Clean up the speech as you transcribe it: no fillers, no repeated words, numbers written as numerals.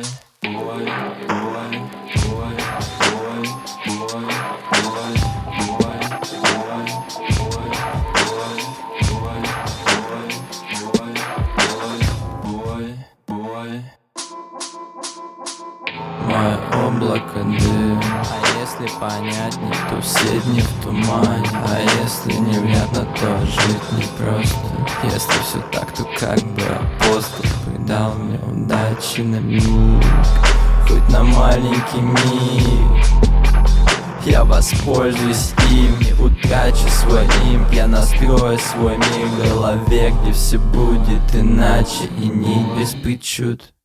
Мое облако дым. А если понятней, то все дни в тумане. А если невнятно, то жить непросто. Если все так, то как бы апостол придал мне удачи на миг, хоть на маленький миг. Я воспользуюсь им, не утрачу свой имп. Я настрою свой мир в голове, где все будет иначе и не без причуд.